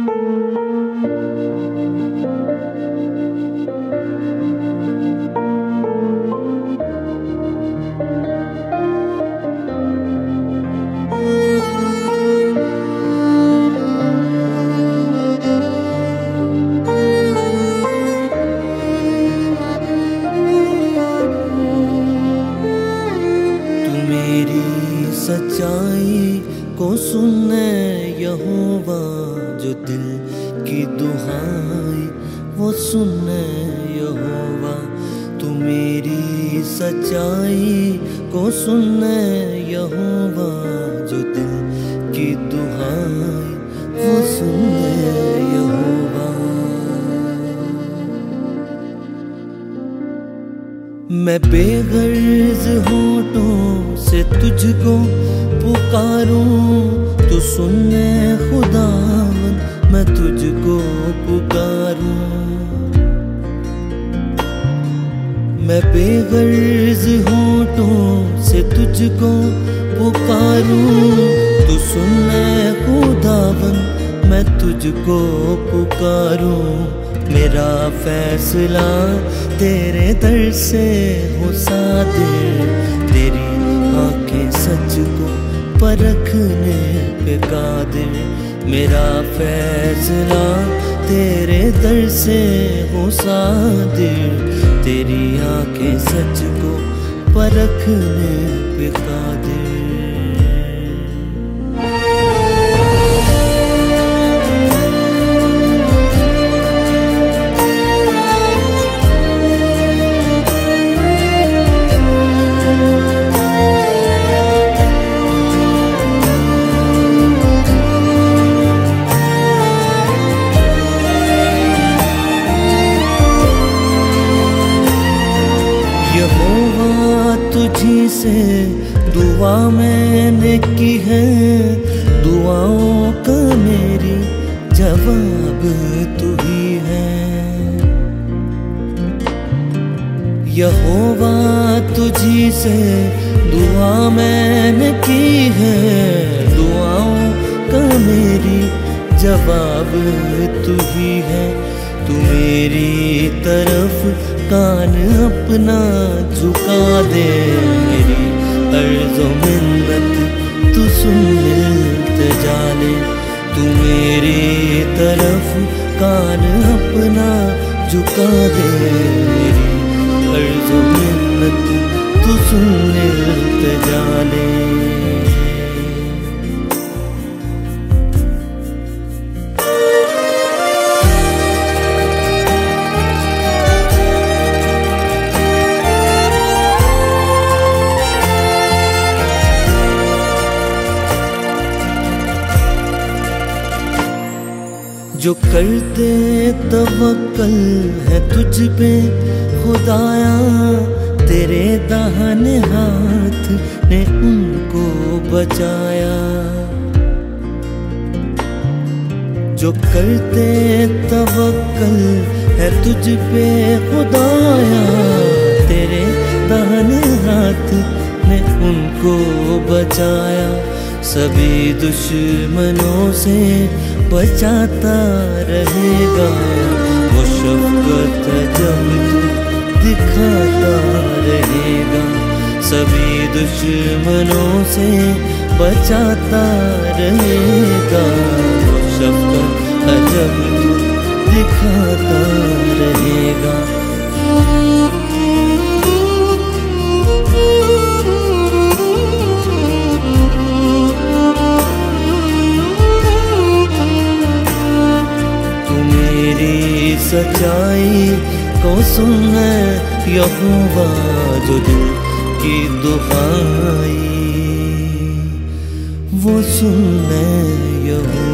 सच्चाई को सुनने यहोवा, जो दिल की दुहाई वो सुनने यहोवा। तू मेरी सच्चाई को सुनने यहोवा, जो दिल की दुहाई वो सुनने यहोवा। मैं बेगर्ज होठों से तुझको पुकारूं, तू सुनने खुदावन मैं तुझको पुकारूं। मैं बेगर्ज होठों से तुझको पुकारूं, तू सुनने खुदावन मैं तुझको पुकारूं। मेरा फैसला तेरे दर से हो सादिर, तेरी आंखें सच को परखने पे कादिर। मेरा फैसला तेरे दर से हो सादिर, तेरी आंखें सच को परखने पे कादिर। यहोवा तुझी से दुआ मैंने की है, दुआओं का मेरी जवाब तू ही है। यहोवा तुझी से दुआ मैंने की है, दुआओं का मेरी जवाब तू ही है। तू मेरी तरफ कान अपना झुका दे, मेरी अर्ज़ो मिन्नत तू सुन इल्तिजा ले। तू मेरी तरफ कान अपना झुका दे, मेरी अर्ज़ो मिन्नत तू सुन इल्तिजा ले। जो करते तवक्कल है तुझ पे खुदाया, तेरे दाहिने हाथ ने उनको बचाया। जो करते तवक्कल है तुझ पे खुदाया, तेरे दाहिने हाथ ने उनको बचाया। सभी दुश्मनों से बचाता रहेगा, वो शफ़क़त जब तू दिखाता रहेगा। सभी दुश्मनों से बचाता रहेगा, वो शफ़क़त जब तू दिखाता रहेगा। सच्चाई को सुनने यहोवा, जो दिल की दुहाई वो सुनने यहोवा।